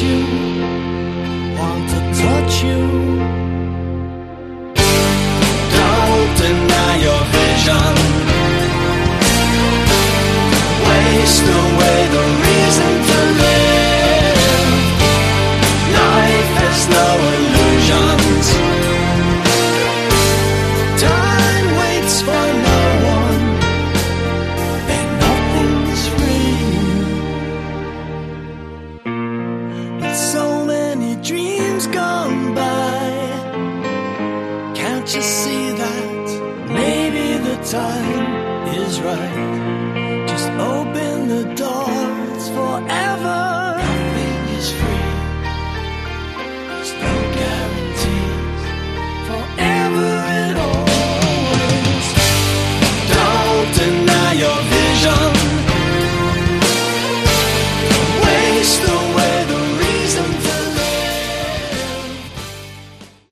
you, want to touch you. Don't deny your vision. Waste away the reason to live. Life has no illusions. Time waits for no one, and nothing's free. With so many dreams gone by, can't you see that maybe the time is right? Just open